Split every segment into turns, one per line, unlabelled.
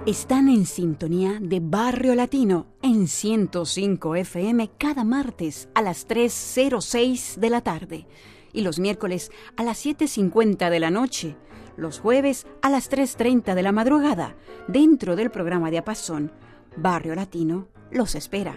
Están en sintonía de Barrio Latino en 105 FM cada martes a las 3:06 de la tarde y los miércoles a las 7:50 de la noche, los jueves a las 3:30 de la madrugada, dentro del programa de Apazón. Barrio Latino los espera.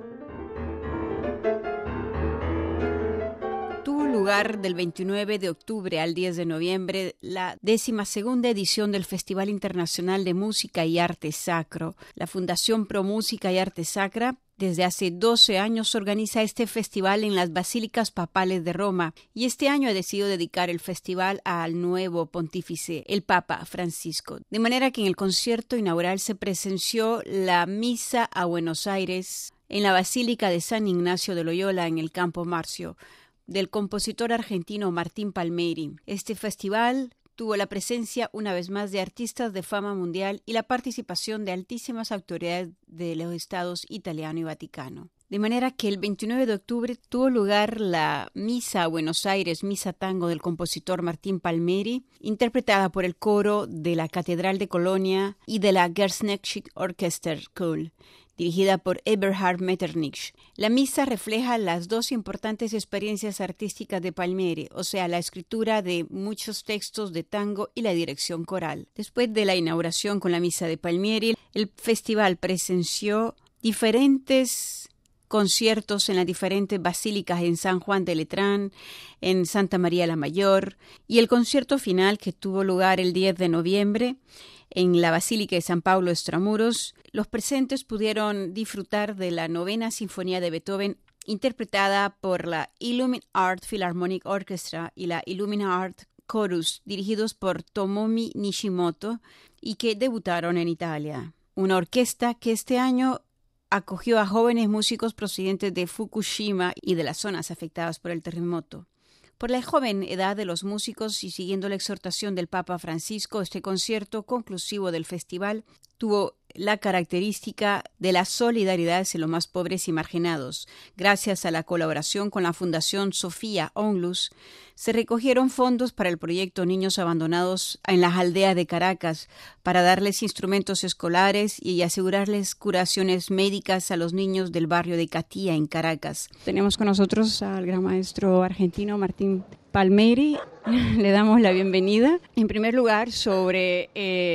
Lugar del 29 de octubre al 10 de noviembre, la 12ª edición del Festival Internacional de Música y Arte Sacro. La Fundación Pro Música y Arte Sacra desde hace 12 años organiza este festival en las Basílicas Papales de Roma y este año ha decidido dedicar el festival al nuevo pontífice, el Papa Francisco. De manera que en el concierto inaugural se presenció la Misa a Buenos Aires en la Basílica de San Ignacio de Loyola en el Campo Marcio, del compositor argentino Martín Palmieri. Este festival tuvo la presencia una vez más de artistas de fama mundial y la participación de altísimas autoridades de los estados italiano y Vaticano. De manera que el 29 de octubre tuvo lugar la Misa a Buenos Aires, Misa Tango del compositor Martín Palmieri, interpretada por el coro de la Catedral de Colonia y de la Gersneckische Orchesterschule, dirigida por Eberhard Metternich. La misa refleja las dos importantes experiencias artísticas de Palmieri, o sea, la escritura de muchos textos de tango y la dirección coral. Después de la inauguración con la misa de Palmieri, el festival presenció diferentes conciertos en las diferentes basílicas en San Juan de Letrán, en Santa María la Mayor, y el concierto final que tuvo lugar el 10 de noviembre en la Basílica de San Pablo Extramuros. Los presentes pudieron disfrutar de la 9ª Sinfonía de Beethoven, interpretada por la Illumin Art Philharmonic Orchestra y la Illumin Art Chorus, dirigidos por Tomomi Nishimoto, y que debutaron en Italia. Una orquesta que este año acogió a jóvenes músicos procedentes de Fukushima y de las zonas afectadas por el terremoto. Por la joven edad de los músicos y siguiendo la exhortación del Papa Francisco, este concierto conclusivo del festival tuvo la característica de la solidaridad hacia los más pobres y marginados. Gracias a la colaboración con la Fundación Sofía Onlus, se recogieron fondos para el proyecto Niños Abandonados en las aldeas de Caracas para darles instrumentos escolares y asegurarles curaciones médicas a los niños del barrio de Catía en Caracas. Tenemos con nosotros al gran maestro argentino Martín Palmieri. Le damos la bienvenida. En primer lugar, sobre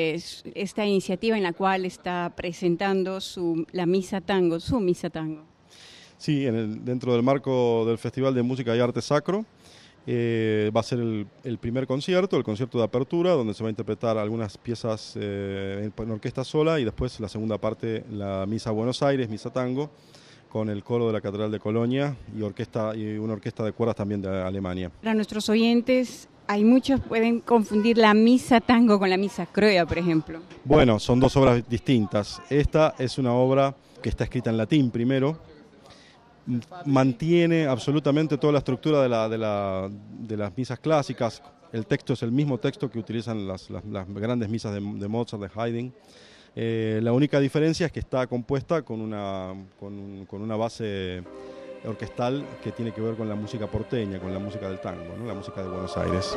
esta iniciativa en la cual está presentando su misa tango.
Sí, dentro del marco del Festival de Música y Arte Sacro, va a ser el primer concierto, el concierto de apertura, donde se va a interpretar algunas piezas en orquesta sola y después la segunda parte, la Misa a Buenos Aires, Misa Tango, con el coro de la Catedral de Colonia y una orquesta de cuerdas también de Alemania.
Para nuestros oyentes, hay muchos pueden confundir la Misa Tango con la Misa Criolla, por ejemplo.
Bueno, son dos obras distintas. Esta es una obra que está escrita en latín primero, mantiene absolutamente toda la estructura de las misas clásicas. El texto es el mismo texto que utilizan las grandes misas de Mozart, de Haydn. La única diferencia es que está compuesta con una base orquestal que tiene que ver con la música porteña, con la música del tango, ¿no? La música de Buenos Aires.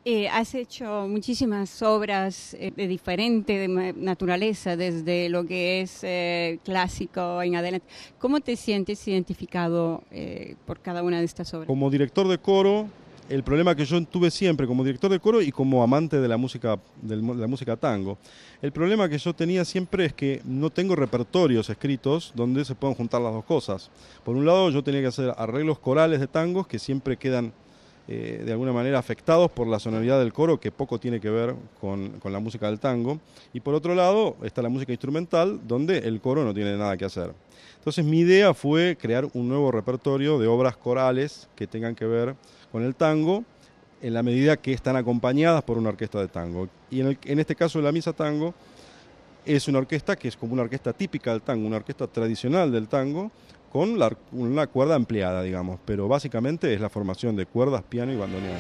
Has hecho muchísimas obras de diferente naturaleza, desde lo que es clásico en adelante. ¿Cómo te sientes identificado por cada una de estas obras?
Como director de coro, el problema que yo tuve siempre como director de coro y como amante de la música tango, el problema que yo tenía siempre es que no tengo repertorios escritos donde se puedan juntar las dos cosas. Por un lado, yo tenía que hacer arreglos corales de tangos que siempre quedan de alguna manera afectados por la sonoridad del coro, que poco tiene que ver con la música del tango. Y por otro lado está la música instrumental, donde el coro no tiene nada que hacer. Entonces mi idea fue crear un nuevo repertorio de obras corales que tengan que ver con el tango, en la medida que están acompañadas por una orquesta de tango. Y en este caso la Misa Tango es una orquesta que es como una orquesta típica del tango, una orquesta tradicional del tango, con una cuerda ampliada, digamos, pero básicamente es la formación de cuerdas, piano y bandoneones.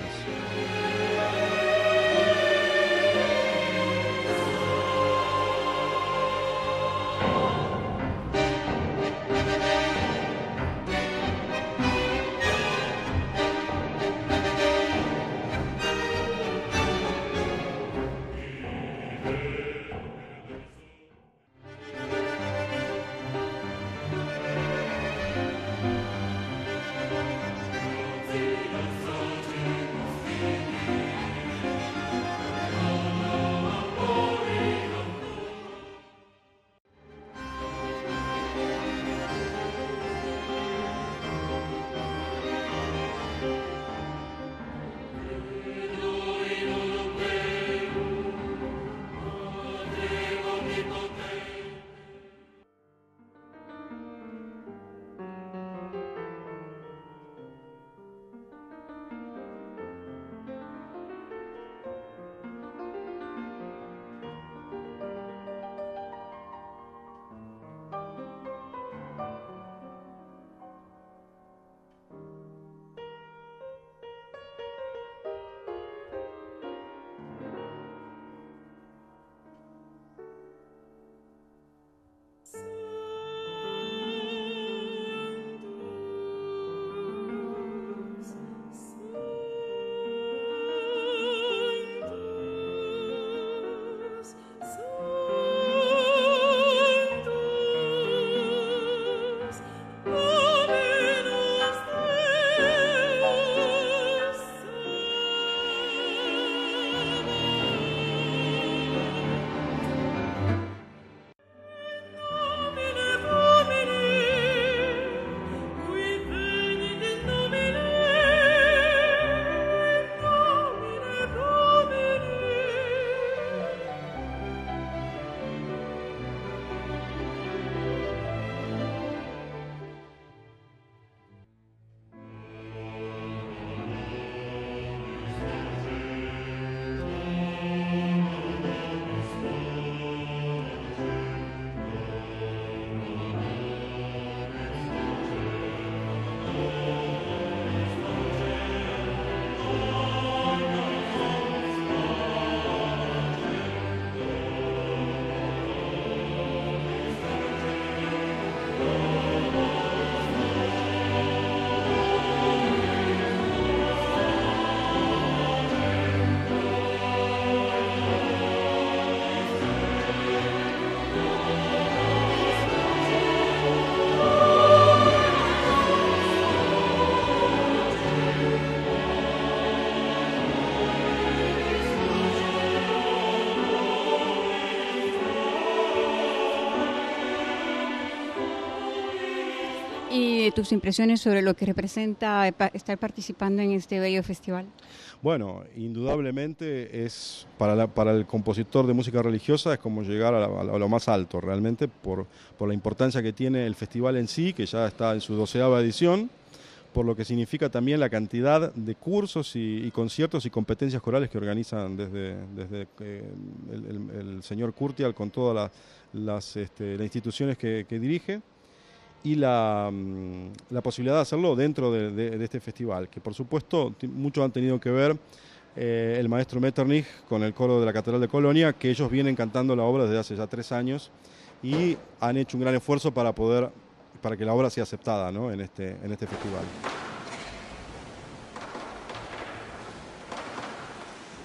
¿Y tus impresiones sobre lo que representa estar participando en este bello festival?
Bueno, indudablemente es para el compositor de música religiosa es como llegar a lo más alto, realmente, por la importancia que tiene el festival en sí, que ya está en su 12ª edición, por lo que significa también la cantidad de cursos y conciertos y competencias corales que organizan desde el señor Curtial con todas las instituciones que dirige, y la posibilidad de hacerlo dentro de este festival, que por supuesto muchos han tenido que ver el maestro Metternich con el coro de la Catedral de Colonia, que ellos vienen cantando la obra desde hace ya 3 años y han hecho un gran esfuerzo para que la obra sea aceptada, ¿no?, en este festival.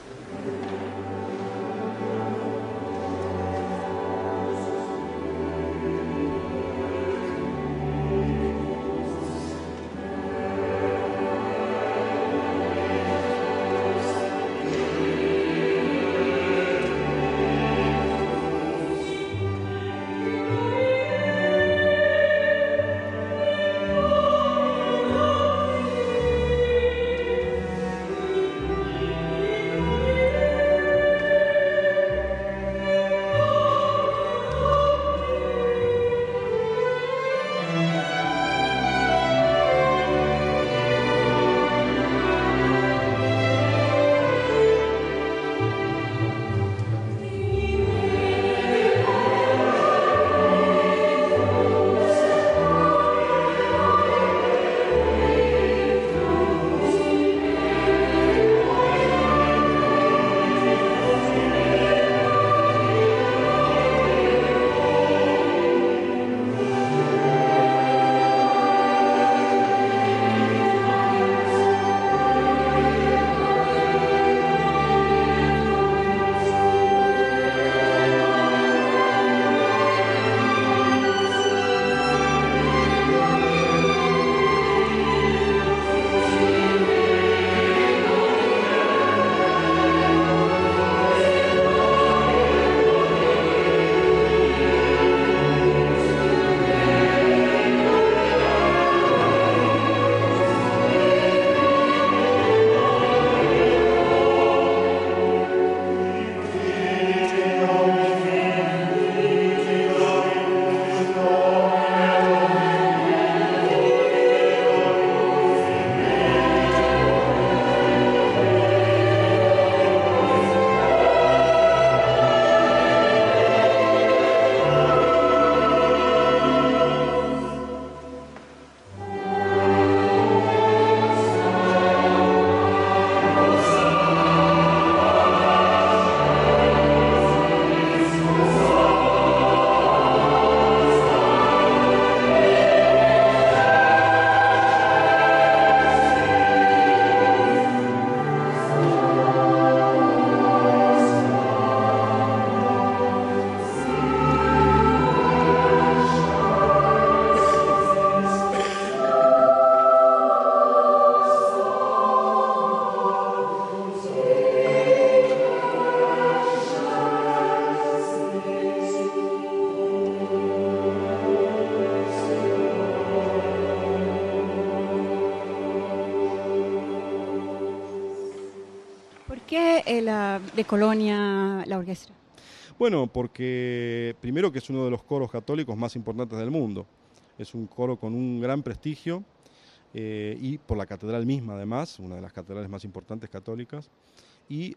¿Por qué de Colonia la orquesta?
Bueno, porque primero que es uno de los coros católicos más importantes del mundo. Es un coro con un gran prestigio y por la catedral misma además, una de las catedrales más importantes católicas. Y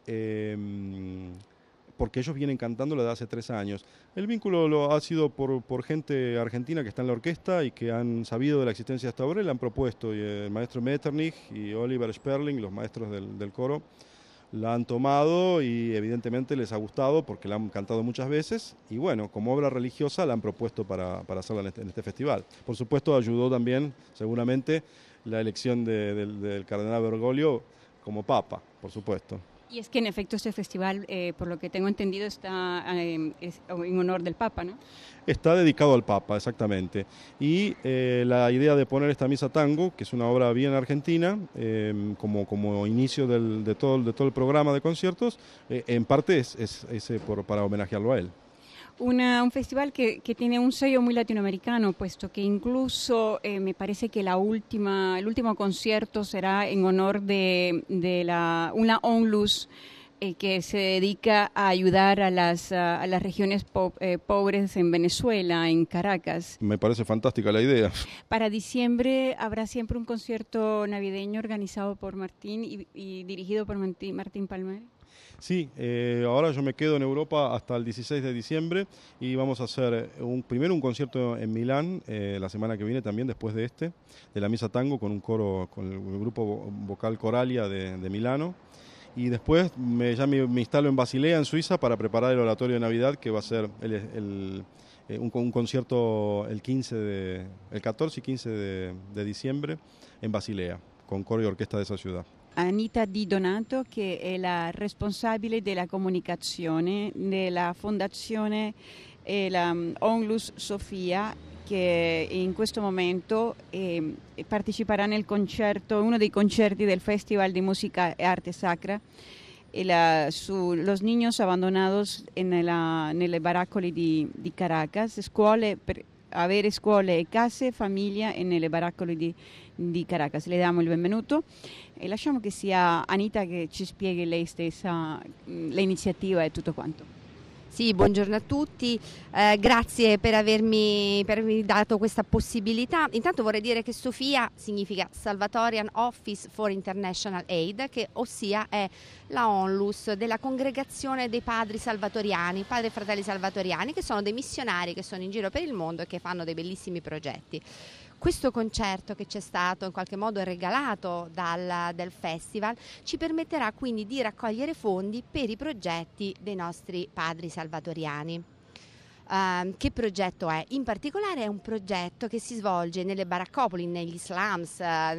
porque ellos vienen cantándolo desde hace 3 años. El vínculo ha sido por gente argentina que está en la orquesta y que han sabido de la existencia de esta obra y la han propuesto. Y el maestro Metternich y Oliver Sperling, los maestros del coro, la han tomado y evidentemente les ha gustado porque la han cantado muchas veces y bueno, como obra religiosa la han propuesto para hacerla en este festival. Por supuesto ayudó también seguramente la elección del cardenal Bergoglio como papa, por supuesto.
Y es que en efecto este festival, por lo que tengo entendido, está en honor del Papa, ¿no?
Está dedicado al Papa, exactamente. Y la idea de poner esta misa tango, que es una obra bien argentina, como inicio de todo el programa de conciertos, en parte es para homenajearlo a él.
Un festival que tiene un sello muy latinoamericano, puesto que incluso me parece que el último concierto será en honor de una ONLUS que se dedica a ayudar a las regiones pobres en Venezuela, en Caracas.
Me parece fantástica la idea.
Para diciembre habrá siempre un concierto navideño organizado por Martín y dirigido por Martín Palmer.
Sí, ahora yo me quedo en Europa hasta el 16 de diciembre y vamos a hacer primero un concierto en Milán la semana que viene también después de la misa tango con un coro, con el grupo vocal Coralia de Milano. Y después me instalo en Basilea, en Suiza, para preparar el oratorio de Navidad, que va a ser un concierto el 14 y 15 de diciembre en Basilea, con coro y orquesta de esa ciudad.
Anita Di Donato, che è la responsabile della comunicazione della fondazione la Onlus Sofia, che in questo momento parteciperà nel concerto, uno dei concerti del Festival di Musica e Arte Sacra, los niños abandonados nelle baraccoli di Caracas, avere scuole e case, famiglia e nelle baraccoli di Caracas. Le diamo il benvenuto e lasciamo che sia Anita che ci spieghi lei stessa l'iniziativa e tutto quanto.
Sì, buongiorno a tutti, grazie per avermi dato questa possibilità. Intanto vorrei dire che Sofia significa Salvatorian Office for International Aid, che ossia è la onlus della congregazione dei padri salvatoriani, padri e fratelli salvatoriani, che sono dei missionari che sono in giro per il mondo e che fanno dei bellissimi progetti. Questo concerto che ci è stato in qualche modo regalato del festival ci permetterà quindi di raccogliere fondi per i progetti dei nostri padri salvatoriani. Che progetto è? In particolare è un progetto che si svolge nelle baraccopoli, negli slums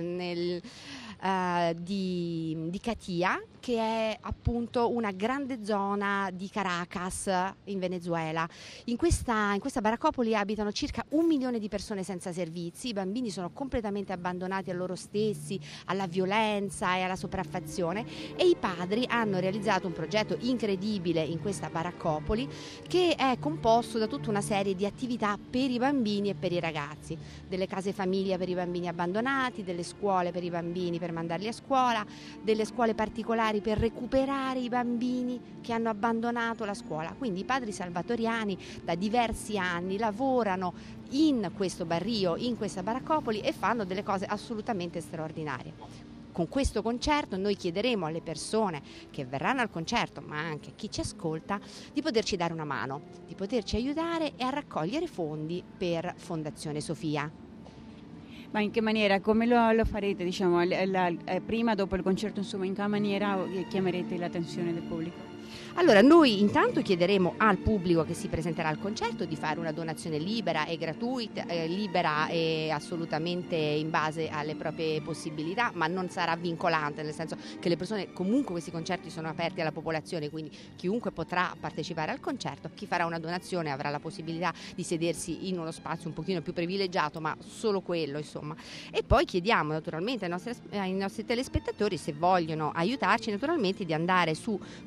di Catia, che è appunto una grande zona di Caracas in Venezuela. In questa baraccopoli abitano circa 1 milione di persone senza servizi, i bambini sono completamente abbandonati a loro stessi, alla violenza e alla sopraffazione, e i padri hanno realizzato un progetto incredibile in questa baraccopoli che è composto da tutta una serie di attività per i bambini e per i ragazzi, delle case famiglia per i bambini abbandonati, delle scuole per i bambini per mandarli a scuola, delle scuole particolari per recuperare i bambini che hanno abbandonato la scuola. Quindi i padri salvatoriani da diversi anni lavorano in questo barrio, in questa baraccopoli, e fanno delle cose assolutamente straordinarie. Con questo concerto noi chiederemo alle persone che verranno al concerto, ma anche a chi ci ascolta, di poterci dare una mano, di poterci aiutare e a raccogliere fondi per Fondazione Sofia.
Ma in che maniera? Come lo farete? Diciamo, prima, dopo il concerto, insomma, in che maniera chiamerete l'attenzione del pubblico?
Allora, noi intanto chiederemo al pubblico che si presenterà al concerto di fare una donazione libera e gratuita, libera e assolutamente in base alle proprie possibilità, ma non sarà vincolante, nel senso che le persone, comunque questi concerti sono aperti alla popolazione, quindi chiunque potrà partecipare al concerto. Chi farà una donazione avrà la possibilità di sedersi in uno spazio un pochino più privilegiato, ma solo quello, insomma. E poi chiediamo naturalmente ai nostri telespettatori, se vogliono aiutarci, naturalmente di andare su Fondazione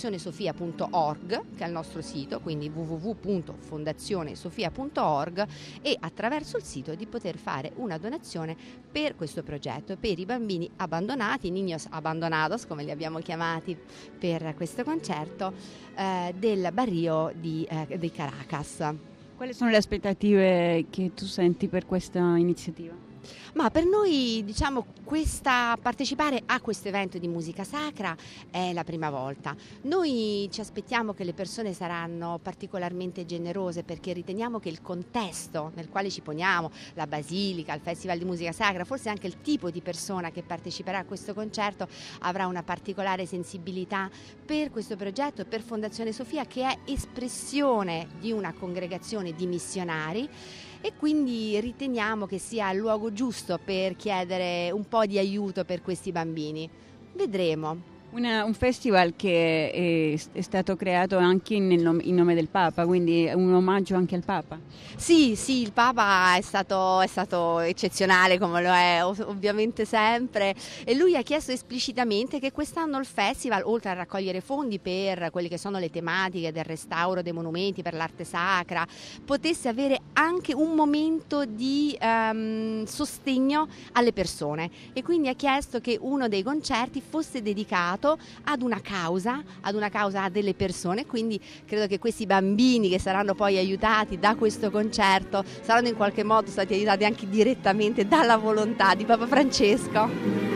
fondazionesofia.org, che è il nostro sito, quindi www.fondazionesofia.org, e attraverso il sito di poter fare una donazione per questo progetto, per i bambini abbandonati, niños abandonados come li abbiamo chiamati per questo concerto, del barrio di Caracas.
Quali sono le aspettative che tu senti per questa iniziativa?
Ma per noi, diciamo, partecipare a questo evento di musica sacra è la prima volta. Noi ci aspettiamo che le persone saranno particolarmente generose, perché riteniamo che il contesto nel quale ci poniamo, la Basilica, il Festival di Musica Sacra, forse anche il tipo di persona che parteciperà a questo concerto avrà una particolare sensibilità per questo progetto, per Fondazione Sofia, che è espressione di una congregazione di missionari, e quindi riteniamo che sia il luogo giusto per chiedere un po' di aiuto per questi bambini. Vedremo.
Un festival che è stato creato anche in nome del Papa, quindi un omaggio anche al Papa.
Sì, il Papa è stato eccezionale, come lo è ovviamente sempre, e lui ha chiesto esplicitamente che quest'anno il festival, oltre a raccogliere fondi per quelle che sono le tematiche del restauro dei monumenti, per l'arte sacra, potesse avere anche un momento di sostegno alle persone, e quindi ha chiesto che uno dei concerti fosse dedicato ad una causa, a delle persone. Quindi credo che questi bambini che saranno poi aiutati da questo concerto saranno in qualche modo stati aiutati anche direttamente dalla volontà di Papa Francesco.